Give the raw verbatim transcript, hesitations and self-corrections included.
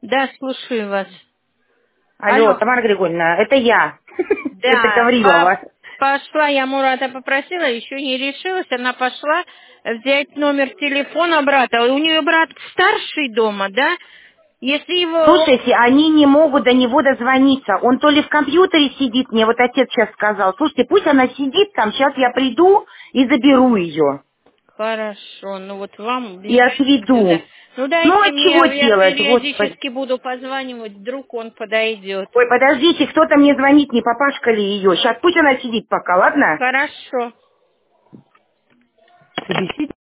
Да, слушаю вас. Алло, Алло. Тамара Григорьевна, это я. Это Да, по- Гаврилова. пошла, я Мурата попросила, еще не решилась, она пошла взять номер телефона брата. У нее брат старший дома, да? Если его... Слушайте, они не могут до него дозвониться. Он то ли в компьютере сидит, мне вот отец сейчас сказал. Слушайте, пусть она сидит там, сейчас я приду и заберу ее. Хорошо, ну вот вам И без разницы, да. отведу. Ну Ну дайте а чего мне, я делать, господи. периодически буду позванивать, вдруг он подойдет. Ой, подождите, кто-то мне звонит, не папашка ли ее. Сейчас пусть она сидит пока, ладно? Хорошо. Собеседник